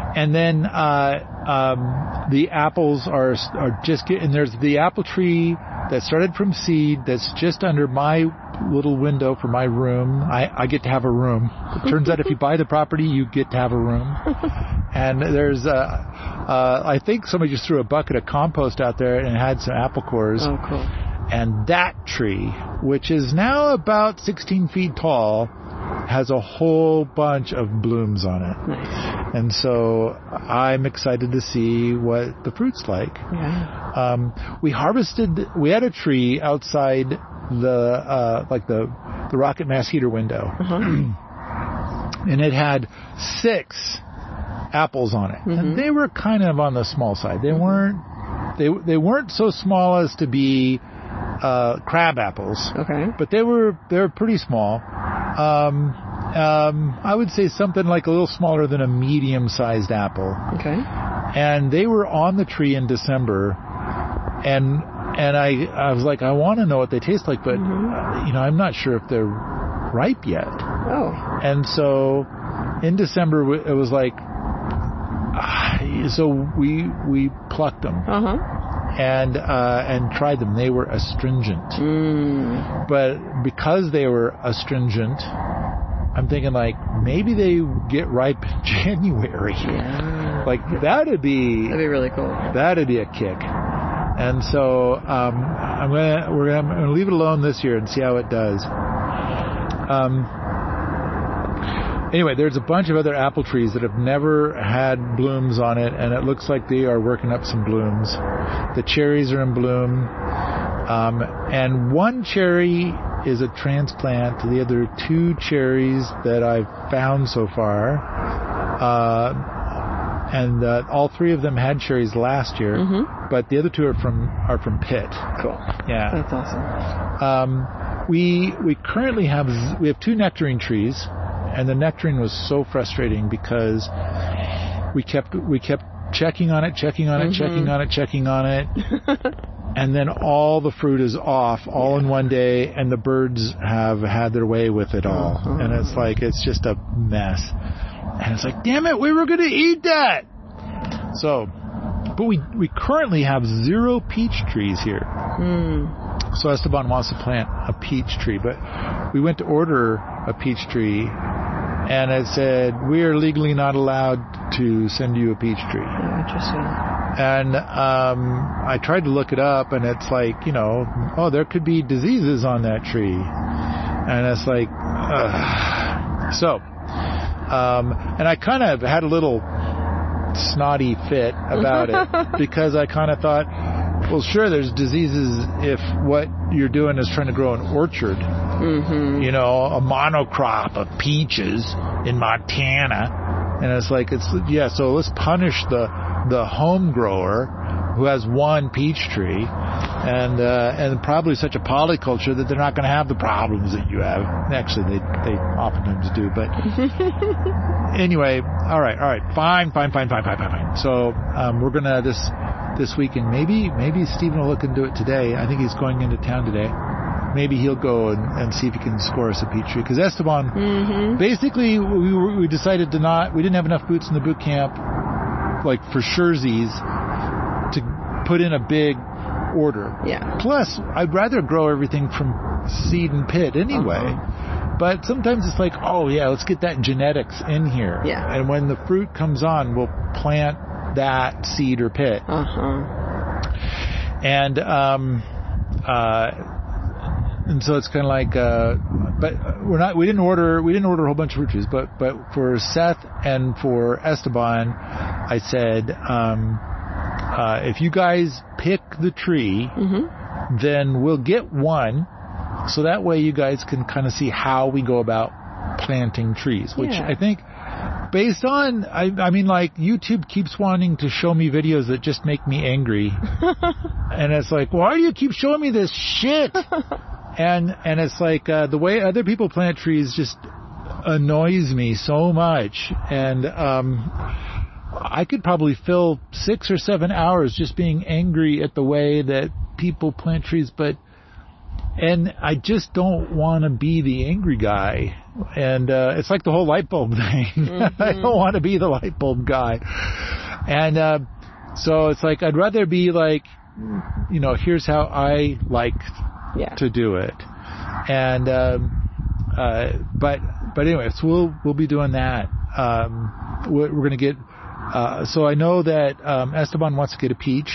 Speaker 2: And then uh, um, the apples are are just getting, there's the apple tree that started from seed that's just under my little window for my room. I, I get to have a room. It turns out if you buy the property, you get to have a room. And there's, uh, uh, I think somebody just threw a bucket of compost out there and had some apple cores.
Speaker 3: Oh, cool.
Speaker 2: And that tree, which is now about sixteen feet tall, has a whole bunch of blooms on it.
Speaker 3: Nice.
Speaker 2: And so I'm excited to see what the fruit's like.
Speaker 3: Yeah.
Speaker 2: Um, we harvested, we had a tree outside the, uh, like the, the rocket mass heater window.
Speaker 3: Uh-huh.
Speaker 2: And it had six apples on it. Mm-hmm. And they were kind of on the small side. They mm-hmm. weren't, they, they weren't so small as to be, uh, crab apples.
Speaker 3: Okay.
Speaker 2: But they were, they were pretty small. Um, um, I would say something like a little smaller than a medium-sized apple.
Speaker 3: Okay.
Speaker 2: And they were on the tree in December, and and I I was like, I want to know what they taste like, but mm-hmm. uh, you know, I'm not sure if they're ripe yet.
Speaker 3: Oh.
Speaker 2: And so in December it was like, uh, so we we plucked them.
Speaker 3: Uh huh.
Speaker 2: And uh, and tried them. They were astringent.
Speaker 3: Mm.
Speaker 2: But because they were astringent, I'm thinking like maybe they get ripe in January.
Speaker 3: Yeah.
Speaker 2: Like that'd be
Speaker 3: that'd be really cool. That'd
Speaker 2: be a kick. And so um, I'm gonna we're gonna, I'm gonna leave it alone this year and see how it does. Um. Anyway, there's a bunch of other apple trees that have never had blooms on it, and it looks like they are working up some blooms. The cherries are in bloom, um, and one cherry is a transplant. The other two cherries that I've found so far, uh, and uh, all three of them had cherries last year,
Speaker 3: mm-hmm.
Speaker 2: but the other two are from are from Pitt.
Speaker 3: Cool.
Speaker 2: Yeah,
Speaker 3: that's awesome.
Speaker 2: Um, we we currently have we have two nectarine trees. And the nectarine was so frustrating because we kept we kept checking on it, checking on it, mm-hmm. checking on it, checking on it, and then all the fruit is off all yeah. in one day, and the birds have had their way with it all, uh-huh. and it's like it's just a mess. And it's like, damn it, we were going to eat that. So, but we we currently have zero peach trees here.
Speaker 3: Mm.
Speaker 2: So Esteban wants to plant a peach tree, but we went to order a peach tree, and it said, we are legally not allowed to send you a peach tree.
Speaker 3: Oh, interesting.
Speaker 2: And um, I tried to look it up, and it's like, you know, oh, there could be diseases on that tree. And it's like, ugh. So, um, and I kind of had a little snotty fit about it because I kind of thought, well, sure, there's diseases if what you're doing is trying to grow an orchard.
Speaker 3: Mm-hmm.
Speaker 2: You know, a monocrop of peaches in Montana. And it's like, it's yeah, so let's punish the the home grower who has one peach tree and uh, and probably such a polyculture that they're not going to have the problems that you have. Actually, they, they oftentimes do. But anyway, all right, all right, fine, fine, fine, fine, fine, fine, fine. So um, we're going to, this this weekend, maybe maybe Stephen will look into it today. I think he's going into town today. Maybe he'll go and, and see if he can score us a peach tree. Because Esteban,
Speaker 3: mm-hmm.
Speaker 2: basically, we were, we decided to not, we didn't have enough boots in the boot camp, like for surezies, to put in a big order.
Speaker 3: Yeah.
Speaker 2: Plus, I'd rather grow everything from seed and pit anyway.
Speaker 3: Uh-huh.
Speaker 2: But sometimes it's like, oh yeah, let's get that genetics in here.
Speaker 3: Yeah.
Speaker 2: And when the fruit comes on, we'll plant that seed or pit.
Speaker 3: Uh-huh.
Speaker 2: And, um, uh, And so it's kind of like, uh, but we're not, we didn't order, we didn't order a whole bunch of fruit trees, but, but for Seth and for Esteban, I said, um, uh, if you guys pick the tree,
Speaker 3: mm-hmm.
Speaker 2: then we'll get one. So that way you guys can kind of see how we go about planting trees, which
Speaker 3: yeah.
Speaker 2: I think based on, I, I mean, like YouTube keeps wanting to show me videos that just make me angry. And it's like, why do you keep showing me this shit? And and it's like uh, the way other people plant trees just annoys me so much. And um, I could probably fill six or seven hours just being angry at the way that people plant trees. But and I just don't want to be the angry guy. and uh, it's like the whole light bulb thing. Mm-hmm. I don't want to be the light bulb guy. And uh, so it's like I'd rather be like, you know, here's how I like
Speaker 3: yeah.
Speaker 2: to do it. And um, uh, but but anyway, so we'll we'll be doing that. Um, we're, we're going to get. Uh, so I know that um, Esteban wants to get a peach.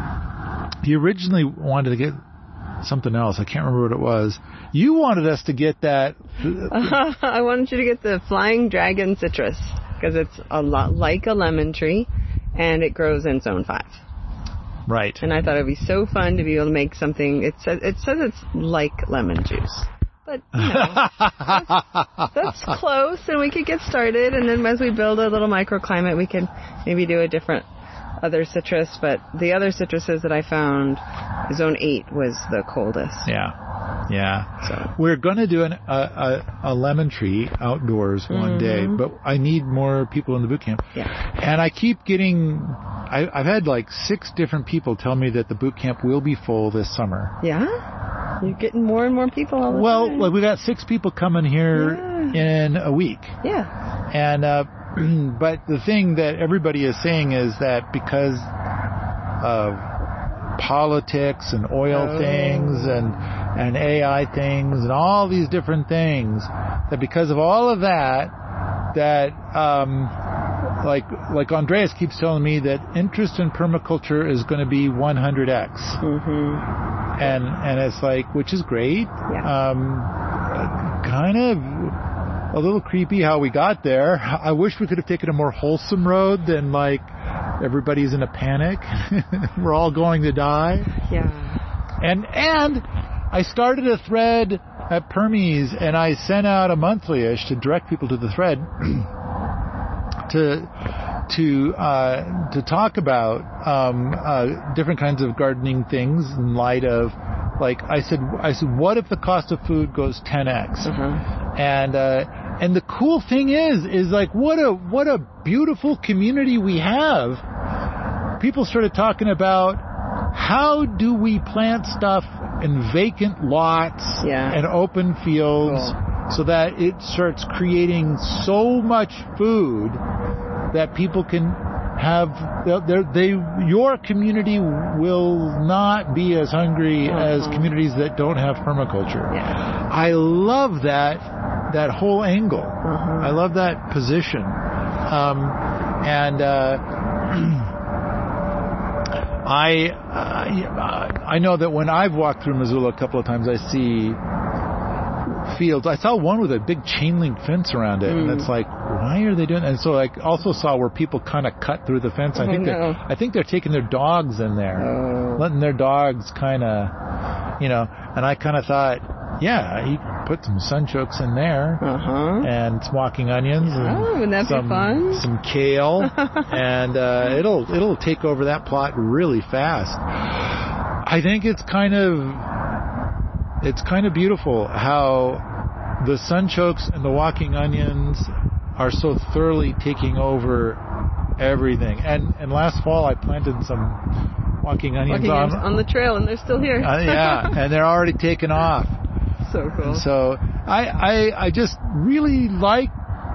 Speaker 2: He originally wanted to get something else. I can't remember what it was. You wanted us to get that.
Speaker 3: Uh, I wanted you to get the Flying Dragon citrus because it's a lot like a lemon tree, and it grows in zone five.
Speaker 2: Right.
Speaker 3: And I thought it would be so fun to be able to make something. It says it says it's like lemon juice, but you know, that's, that's close, and we could get started. And then as we build a little microclimate, we can maybe do a different other citrus. But the other citruses that I found, zone eight was the coldest.
Speaker 2: Yeah, yeah.
Speaker 3: So
Speaker 2: we're going to do an, a, a a lemon tree outdoors one
Speaker 3: mm-hmm.
Speaker 2: day, but I need more people in the boot camp.
Speaker 3: Yeah.
Speaker 2: And I keep getting. I, I've had like six different people tell me that the boot camp will be full this summer.
Speaker 3: Yeah? You're getting more and more people all the
Speaker 2: well,
Speaker 3: time.
Speaker 2: Well, like we got six people coming here
Speaker 3: yeah.
Speaker 2: in a week.
Speaker 3: Yeah.
Speaker 2: And, uh, but the thing that everybody is saying is that because of politics and oil oh. things and, and A I things and all these different things, that because of all of that, that, um, Like like Andreas keeps telling me that interest in permaculture is going to be one hundred x,
Speaker 3: mm-hmm.
Speaker 2: and and it's like, which is great.
Speaker 3: Yeah.
Speaker 2: Um, kind of a little creepy how we got there. I wish we could have taken a more wholesome road than like everybody's in a panic. We're all going to die.
Speaker 3: Yeah.
Speaker 2: And and I started a thread at Permies, and I sent out a monthly-ish to direct people to the thread. to to uh, to talk about um, uh, different kinds of gardening things in light of, like I said, I said, what if the cost of food goes ten x?
Speaker 3: Uh-huh.
Speaker 2: And uh, and the cool thing is, is like what a what a beautiful community we have. People started talking about how do we plant stuff in vacant lots
Speaker 3: yeah.
Speaker 2: and open fields.
Speaker 3: Cool.
Speaker 2: So that it starts creating so much food that people can have. They, your community will not be as hungry uh-huh. as communities that don't have permaculture.
Speaker 3: Yeah.
Speaker 2: I love that that whole angle.
Speaker 3: Uh-huh.
Speaker 2: I love that position. Um, and uh, I uh, I know that when I've walked through Missoula a couple of times, I see fields. I saw one with a big chain link fence around it, mm. and it's like, why are they doing that? And so I also saw where people kind of cut through the fence. I
Speaker 3: oh,
Speaker 2: think
Speaker 3: no.
Speaker 2: I think they're taking their dogs in there,
Speaker 3: oh.
Speaker 2: letting their dogs kind of, you know. And I kind of thought, yeah, he put some sunchokes in there,
Speaker 3: uh-huh.
Speaker 2: and some walking onions,
Speaker 3: oh,
Speaker 2: and
Speaker 3: wouldn't that
Speaker 2: some
Speaker 3: be fun?
Speaker 2: some kale, and uh, it'll it'll take over that plot really fast. I think it's kind of. It's kind of beautiful how the sunchokes and the walking onions are so thoroughly taking over everything. And and last fall I planted some walking onions
Speaker 3: walking
Speaker 2: on,
Speaker 3: on the trail, and they're still here.
Speaker 2: uh, yeah, and they're already taken off.
Speaker 3: So cool.
Speaker 2: And so I, I I just really like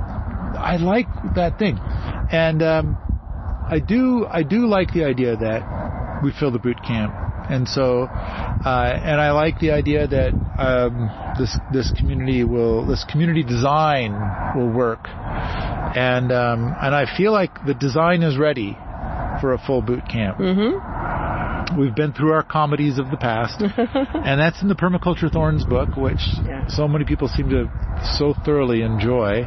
Speaker 2: I like that thing, and um, I do I do like the idea that we fill the boot camp. And so, uh, and I like the idea that um, this this community will, this community design will work, and um, and I feel like the design is ready for a full boot camp.
Speaker 3: Mm-hmm.
Speaker 2: We've been through our comedies of the past, and that's in the Permaculture Thorns book, which yeah. so many people seem to so thoroughly enjoy.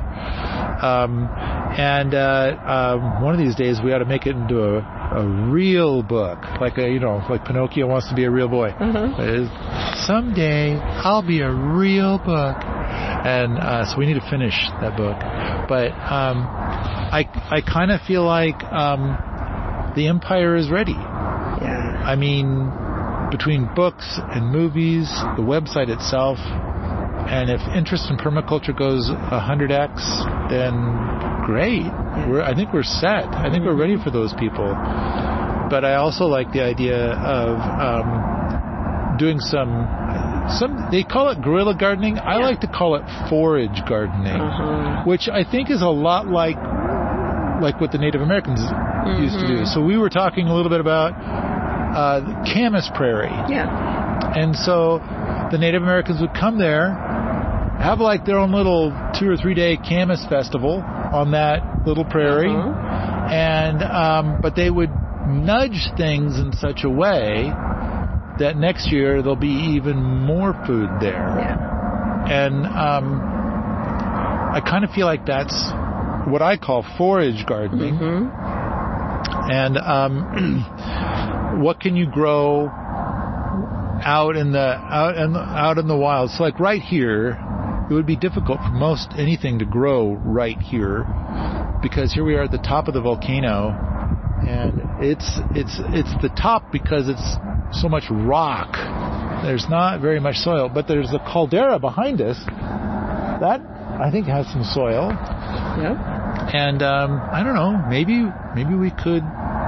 Speaker 2: Um, and uh, um, one of these days we ought to make it into a, a real book, like a, you know, like Pinocchio wants to be a real boy.
Speaker 3: Uh-huh.
Speaker 2: Someday I'll be a real book, and uh, so we need to finish that book. But um, I I kind of feel like um, the empire is ready.
Speaker 3: Yeah.
Speaker 2: I mean, between books and movies, the website itself. And if interest in permaculture goes one hundred x, then great.
Speaker 3: Yeah.
Speaker 2: We're, I think we're set. I think we're ready for those people. But I also like the idea of um, doing some, some, they call it guerrilla gardening. I
Speaker 3: Yeah.
Speaker 2: like to call it forage gardening,
Speaker 3: Uh-huh.
Speaker 2: which I think is a lot like, like what the Native Americans
Speaker 3: Mm-hmm.
Speaker 2: used to do. So we were talking a little bit about, uh, Camas Prairie.
Speaker 3: Yeah.
Speaker 2: And so the Native Americans would come there, have like their own little two or three day Camas festival on that little prairie.
Speaker 3: Uh-huh.
Speaker 2: And, um, but they would nudge things in such a way that next year there'll be even more food there.
Speaker 3: Yeah.
Speaker 2: And, um, I kind of feel like that's what I call forage gardening.
Speaker 3: Mm-hmm.
Speaker 2: And, um, what can you grow out in the, out in the, out in the wild? So like right here, it would be difficult for most anything to grow right here, because here we are at the top of the volcano, and it's it's it's the top because it's so much rock. There's not very much soil, but there's the caldera behind us that I think has some soil.
Speaker 3: Yep.
Speaker 2: And um, I don't know, maybe maybe we could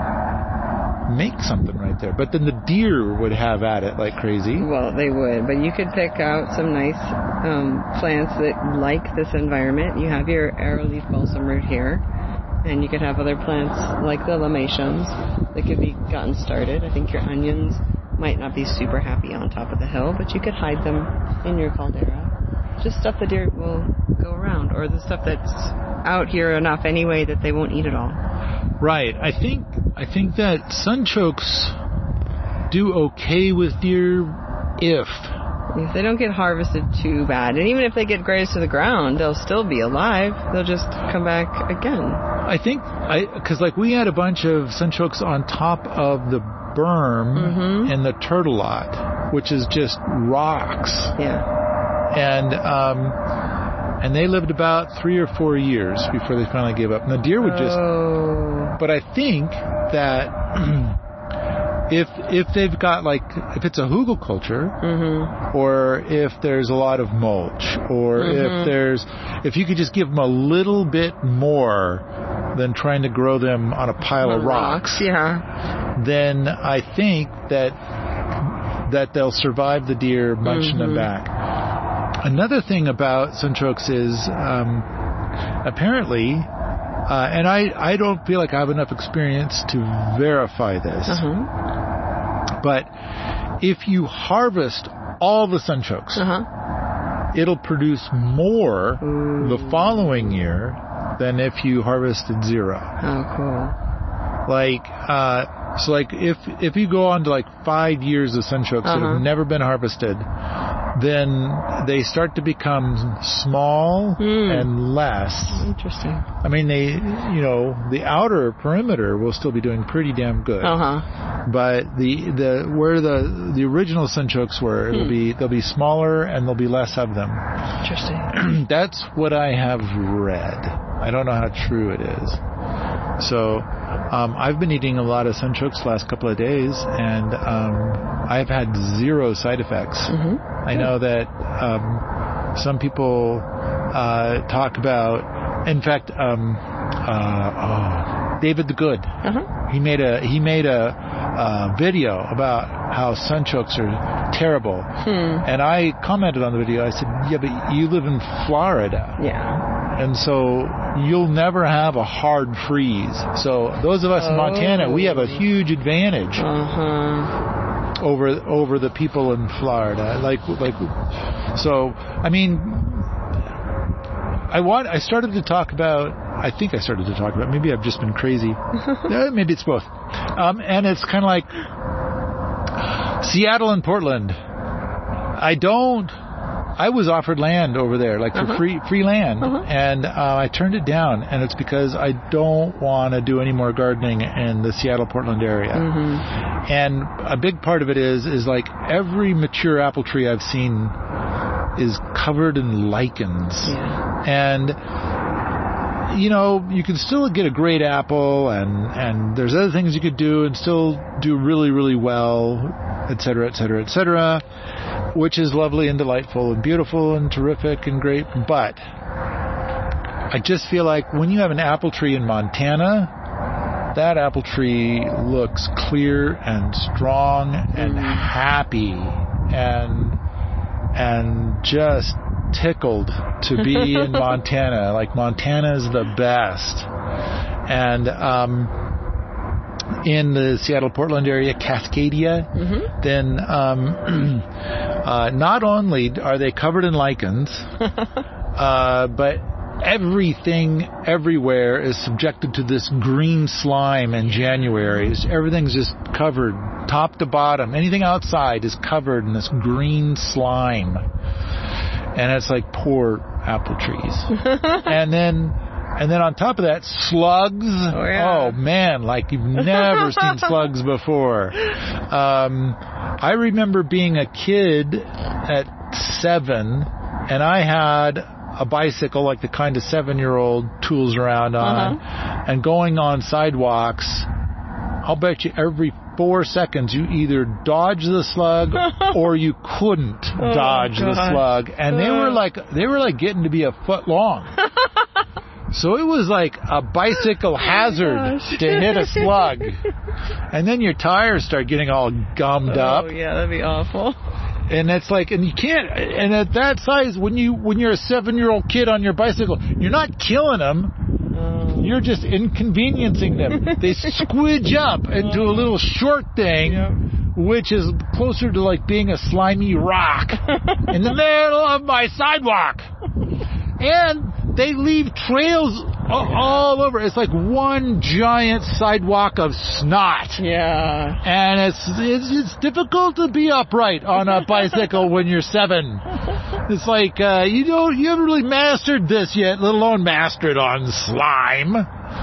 Speaker 2: make something right there. But then the deer would have at it like crazy.
Speaker 3: Well, they would, but you could pick out some nice um, plants that like this environment. You have your arrowleaf balsam root here, and you could have other plants like the lamations that could be gotten started. I think your onions might not be super happy on top of the hill, but you could hide them in your caldera. Just stuff the deer will go around, or the stuff that's out here enough anyway that they won't eat it all.
Speaker 2: Right. I think I think that sunchokes do okay with deer if
Speaker 3: If they don't get harvested too bad, and even if they get grazed to the ground, they'll still be alive. They'll just come back again.
Speaker 2: I think I because like we had a bunch of sunchokes on top of the berm
Speaker 3: Mm-hmm.
Speaker 2: in the turtle lot, which is just rocks,
Speaker 3: Yeah.
Speaker 2: and um, and they lived about three or four years before they finally gave up. And the deer would just.
Speaker 3: Oh.
Speaker 2: But I think that if if they've got like if it's a hugelkultur,
Speaker 3: Mm-hmm.
Speaker 2: or if there's a lot of mulch, or
Speaker 3: Mm-hmm.
Speaker 2: if there's if you could just give them a little bit more than trying to grow them on a pile of rocks,
Speaker 3: Yeah.
Speaker 2: then I think that that they'll survive the deer munching them
Speaker 3: Mhm.
Speaker 2: back. Another thing about sunchokes is um, apparently, uh, and I, I don't feel like I have enough experience to verify this,
Speaker 3: Uh-huh.
Speaker 2: but if you harvest all the sunchokes,
Speaker 3: Uh-huh.
Speaker 2: it'll produce more
Speaker 3: Ooh.
Speaker 2: the following year than if you harvested zero.
Speaker 3: Oh, cool.
Speaker 2: Like, uh, so like if if you go on to like five years of sunchokes that
Speaker 3: Uh-huh.
Speaker 2: have never been harvested, then they start to become small
Speaker 3: Hmm.
Speaker 2: and less.
Speaker 3: Interesting.
Speaker 2: I mean, they, you know, the outer perimeter will still be doing pretty damn good,
Speaker 3: Uh-huh.
Speaker 2: but the the where the the original sunchokes were, it'll
Speaker 3: Hmm.
Speaker 2: be they'll be smaller and there'll be less of them.
Speaker 3: Interesting.
Speaker 2: That's what I have read. I don't know how true it is. So, um, I've been eating a lot of sunchokes the last couple of days, and um, I've had zero side effects.
Speaker 3: Mm-hmm.
Speaker 2: I know that um, some people uh, talk about. In fact, um, uh, oh, David the Good.
Speaker 3: Uh-huh.
Speaker 2: He made a he made a, uh video about how sunchokes are terrible,
Speaker 3: Hmm.
Speaker 2: and I commented on the video. I said, "Yeah, but you live in Florida."
Speaker 3: Yeah.
Speaker 2: And so you'll never have a hard freeze. So those of us in Montana, we have a huge advantage
Speaker 3: Uh-huh.
Speaker 2: over over the people in Florida. Like like so I mean I want I started to talk about I think I started to talk about maybe I've just been crazy. Eh, maybe it's both. Um, and it's kind of like Seattle and Portland. I don't I was offered land over there, like for
Speaker 3: Uh-huh.
Speaker 2: free free land,
Speaker 3: Uh-huh.
Speaker 2: and uh, I turned it down, and it's because I don't want to do any more gardening in the Seattle-Portland area.
Speaker 3: Mm-hmm.
Speaker 2: And a big part of it is is like every mature apple tree I've seen is covered in lichens,
Speaker 3: Yeah.
Speaker 2: and you know you can still get a great apple, and and there's other things you could do and still do really really well, et cetera, et cetera, et cetera. Which is lovely and delightful and beautiful and terrific and great, but I just feel like when you have an apple tree in Montana, that apple tree looks clear and strong and
Speaker 3: Mm.
Speaker 2: happy and and just tickled to be in Montana. Like, Montana's the best. And um, in the Seattle-Portland area, Cascadia, mm-hmm. then um, uh, not only are they covered in lichens, uh, but everything everywhere is subjected to this green slime in January. Everything's just covered top to bottom. Anything outside is covered in this green slime. And it's like poor apple trees. and then and then on top of that, slugs.
Speaker 3: Oh, yeah.
Speaker 2: Oh man, like you've never seen slugs before. Um, I remember being a kid at seven, and I had a bicycle, like the kind of seven-year-old tools around on, uh-huh. and going on sidewalks. I'll bet you every four seconds you either dodge the slug or you couldn't oh, dodge God. the slug, and they were like they were like getting to be a foot long. So it was like a bicycle hazard
Speaker 3: oh,
Speaker 2: to hit a slug, and then your tires start getting all gummed
Speaker 3: oh,
Speaker 2: up.
Speaker 3: Oh yeah, that'd be awful.
Speaker 2: And it's like, and you can't, and at that size, when you when you're a seven-year-old kid on your bicycle, you're not killing them. You're just inconveniencing them. They squidge up into a little short thing, yep. which is closer to like being a slimy rock in the middle of my sidewalk. And they leave trails all over. It's like one giant sidewalk of snot.
Speaker 3: Yeah.
Speaker 2: And it's it's, it's difficult to be upright on a bicycle when you're seven. It's like uh, you don't you haven't really mastered this yet, let alone mastered on slime.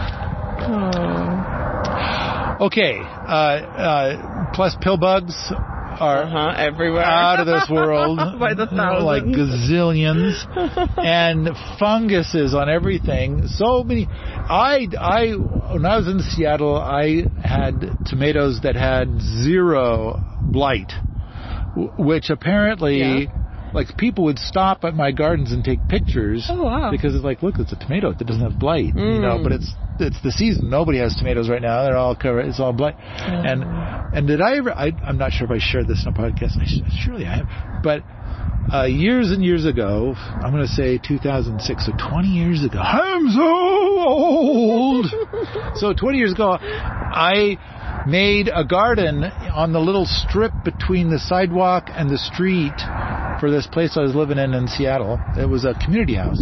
Speaker 3: Oh.
Speaker 2: Okay. Uh, uh, plus pill bugs are
Speaker 3: uh-huh, everywhere,
Speaker 2: out of this world.
Speaker 3: By the thousands.
Speaker 2: Like gazillions. And funguses on everything. So many. I, I, when I was in Seattle, I had tomatoes that had zero blight, which apparently, yeah. like, people would stop at my gardens and take pictures.
Speaker 3: Oh, wow.
Speaker 2: Because it's like, look, it's a tomato that doesn't have blight,
Speaker 3: mm.
Speaker 2: you know, but it's, it's the season. Nobody has tomatoes right now. They're all covered. It's all blight.
Speaker 3: Mm.
Speaker 2: And, and did I ever, I, I'm not sure if I shared this in a podcast. I, surely I have. But, uh, years and years ago, I'm going to say two thousand six, so twenty years ago. I'm so old. So twenty years ago, I made a garden on the little strip between the sidewalk and the street for this place I was living in in Seattle. It was a community house.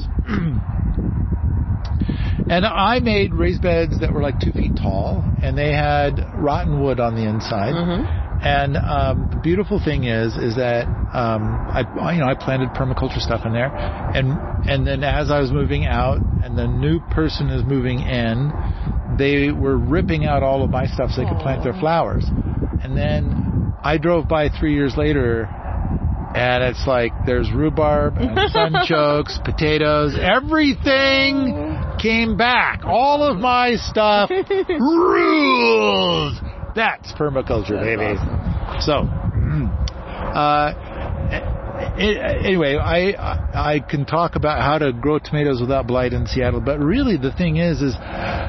Speaker 2: And I made raised beds that were like two feet tall, and they had rotten wood on the inside.
Speaker 3: Mm-hmm.
Speaker 2: And um, the beautiful thing is, is that um, I, you know, I planted permaculture stuff in there, and and then as I was moving out, and the new person is moving in, they were ripping out all of my stuff so they could plant their flowers. And then I drove by three years later. And it's like there's rhubarb and sunchokes, potatoes, everything came back. All of my stuff rules. That's permaculture, That's baby. Awesome. So, uh, anyway, I I can talk about how to grow tomatoes without blight in Seattle, but really the thing is, is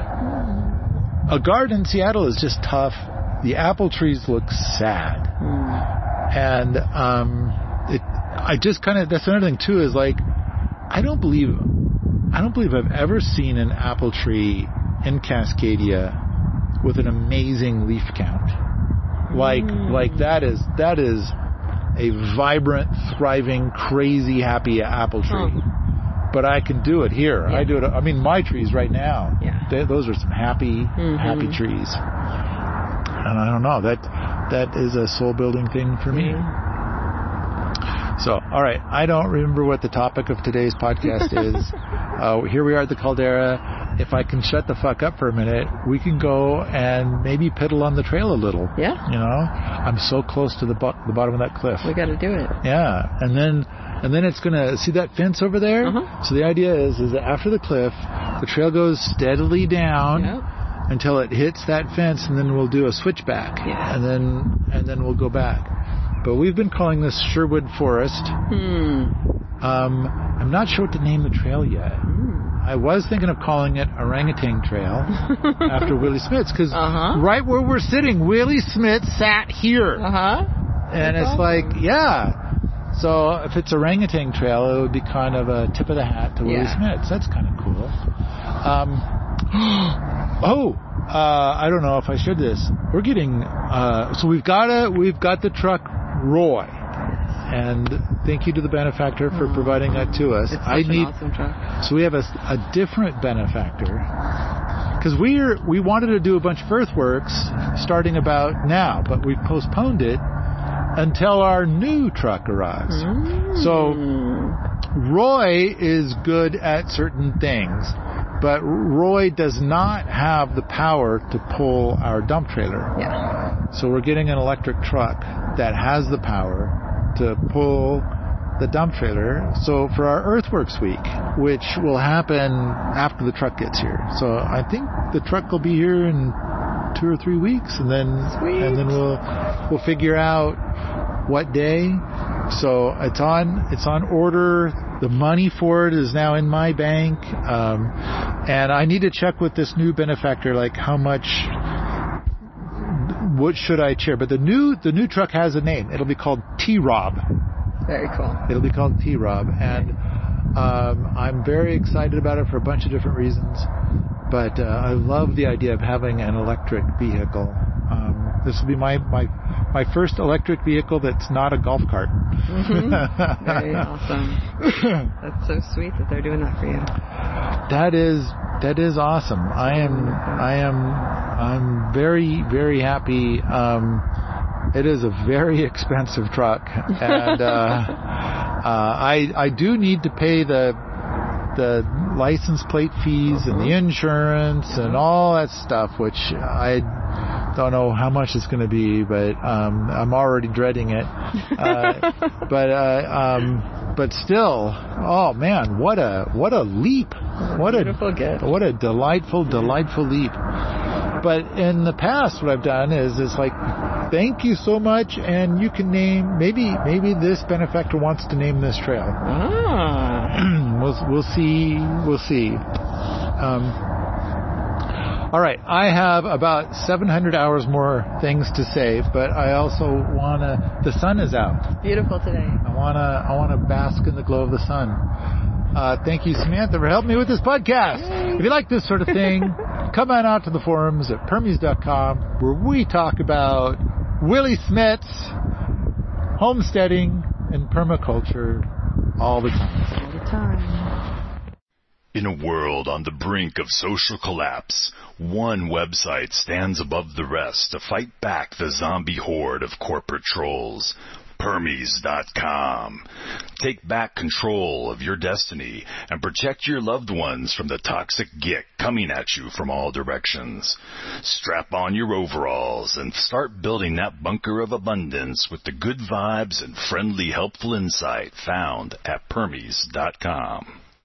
Speaker 2: a garden in Seattle is just tough. The apple trees look sad, mm. and um. It, I just kind of, that's another thing too, is like, I don't believe, I don't believe I've ever seen an apple tree in Cascadia with an amazing leaf count. Like, mm. like that is, that is a vibrant, thriving, crazy, happy apple tree. Oh. But I can do it here. Yeah. I do it, I mean, my trees right now,
Speaker 3: yeah.
Speaker 2: they, those are some happy, mm-hmm. happy trees. And I don't know, that, that is a soul building thing for me.
Speaker 3: Mm.
Speaker 2: So, all right, I don't remember what the topic of today's podcast is. Uh, here we are at the Caldera. If I can shut the fuck up for a minute, we can go and maybe piddle on the trail a little.
Speaker 3: Yeah.
Speaker 2: You know, I'm so close to the, bo- the bottom of that cliff.
Speaker 3: We got to do it.
Speaker 2: Yeah, and then and then it's gonna see that fence over there.
Speaker 3: Uh-huh.
Speaker 2: So the idea is is that after the cliff, the trail goes steadily down.
Speaker 3: Yep.
Speaker 2: Until it hits that fence, and then we'll do a switchback.
Speaker 3: Yeah.
Speaker 2: And then and then we'll go back. But we've been calling this Sherwood Forest.
Speaker 3: Hmm.
Speaker 2: Um, I'm not sure what to name the trail yet.
Speaker 3: Hmm.
Speaker 2: I was thinking of calling it Orangutan Trail after Willie Smith's, because
Speaker 3: uh-huh.
Speaker 2: right where we're sitting, Willie Smith sat here.
Speaker 3: Uh-huh.
Speaker 2: and
Speaker 3: That's
Speaker 2: it's
Speaker 3: awesome.
Speaker 2: like, yeah. So if it's orangutan trail, it would be kind of a tip of the hat to Willie
Speaker 3: Yeah.
Speaker 2: Smits. That's kind of cool. Um, oh, uh, I don't know if I should this. We're getting uh, so we've got a we've got the truck Roy, and thank you to the benefactor for
Speaker 3: Aww.
Speaker 2: providing that to us.
Speaker 3: It's such
Speaker 2: I need
Speaker 3: an awesome truck.
Speaker 2: so we have a, a different benefactor because we're we wanted to do a bunch of earthworks starting about now, but we postponed it until our new truck arrives.
Speaker 3: Mm.
Speaker 2: So Roy is good at certain things, but Roy does not have the power to pull our dump trailer.
Speaker 3: Yeah.
Speaker 2: So we're getting an electric truck that has the power to pull the dump trailer. So for our earthworks week, which will happen after the truck gets here. So I think the truck will be here in two or three weeks, and then
Speaker 3: Sweet.
Speaker 2: and then we'll we'll figure out what day. So it's on it's on order. The money for it is now in my bank, um, and I need to check with this new benefactor, like how much. What should I share? But the new the new truck has a name. It'll be called T-Rob.
Speaker 3: Very cool.
Speaker 2: It'll be called T-Rob, and um, I'm very excited about it for a bunch of different reasons. But uh, I love the idea of having an electric vehicle. Um, this will be my, my my first electric vehicle that's not a golf cart.
Speaker 3: Mm-hmm. Very awesome. That's so sweet that they're doing that for you.
Speaker 2: That is that is awesome. I am I am I'm very very happy. Um, it is a very expensive truck, and uh, uh, I I do need to pay the the license plate fees and the insurance and all that stuff, which I don't know how much it's going to be, but um, I'm already dreading it. Uh, but uh, um, but still, oh man, what a what a leap! What a
Speaker 3: Beautiful gift.
Speaker 2: what a delightful delightful leap. But in the past, what I've done is is like, thank you so much, and you can name maybe maybe this benefactor wants to name this trail.
Speaker 3: Ah.
Speaker 2: we'll we'll see we'll see. Um, all right, I have about seven hundred hours more things to say, but I also wanna. The sun is out.
Speaker 3: Beautiful today.
Speaker 2: I wanna I wanna bask in the glow of the sun. Uh, thank you, Samantha, for helping me with this podcast.
Speaker 3: Yay.
Speaker 2: If you like this sort of thing, come on out to the forums at permies dot com, where we talk about Willie Smits, homesteading, and permaculture all the time.
Speaker 3: All the time.
Speaker 1: In a world on the brink of social collapse, one website stands above the rest to fight back the zombie horde of corporate trolls. permies dot com. Take back control of your destiny and protect your loved ones from the toxic gick coming at you from all directions. Strap on your overalls and start building that bunker of abundance with the good vibes and friendly, helpful insight found at permies dot com.